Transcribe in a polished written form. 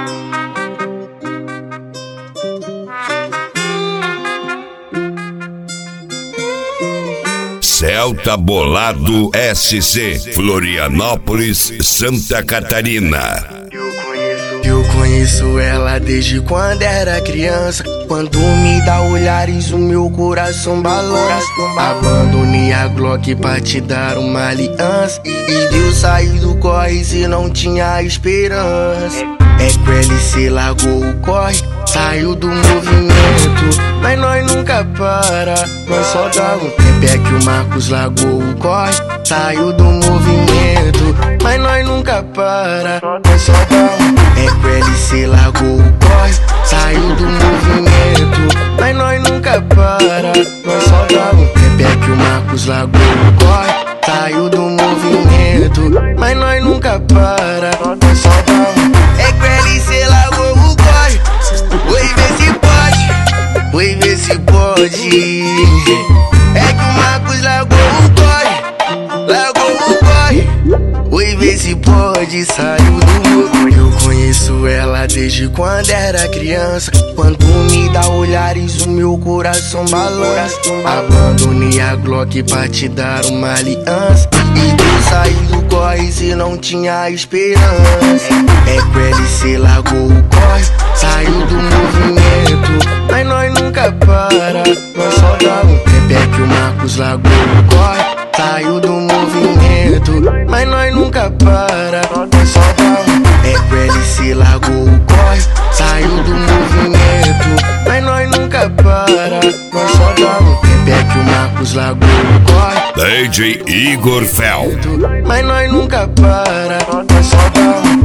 Celta Bolado SC, Florianópolis, Santa Catarina. Eu conheço ela desde quando era criança. Quando me dá olhares o meu coração balança. Abandonei a Glock pra te dar uma aliança. E deu sair do corre se não tinha esperança. É que o LC largou o corre, saiu do movimento, mas nós nunca para, nós só dá um tempo. É que o Marcos largou o corre, saiu do movimento, mas nós nunca para, nós só dá um tempo. É que o LC largou o corre, saiu do movimento, mas nós nunca para, nós só dá um tempo. É que o Marcos largou o corre, saiu do movimento, mas nós nunca para, nós só dá um tempo. É que o LC largou o corre, oi vê se pode, oi vê se pode. É que o Marcos largou o corre, oi vê se pode. Saiu do meu. Eu conheço ela desde quando era criança. Quando me dá olhares o meu coração balança. Abandonei a Glock pra te dar uma aliança. E tu sair do corre se não tinha esperança. É que o LC largou o corre, saiu do movimento, mas nós nunca para, nós só dá um tempo. É que o Marcos largou o corre, saiu do movimento, mas nós nunca para, nós só dá um tempo. É que o LC largou o corre, saiu do movimento, mas nós nunca para, nós só dá um tempo. É que o Marcos largou o corre, DJ Igor Fel, mas nós nunca para, nós só dá um tempo.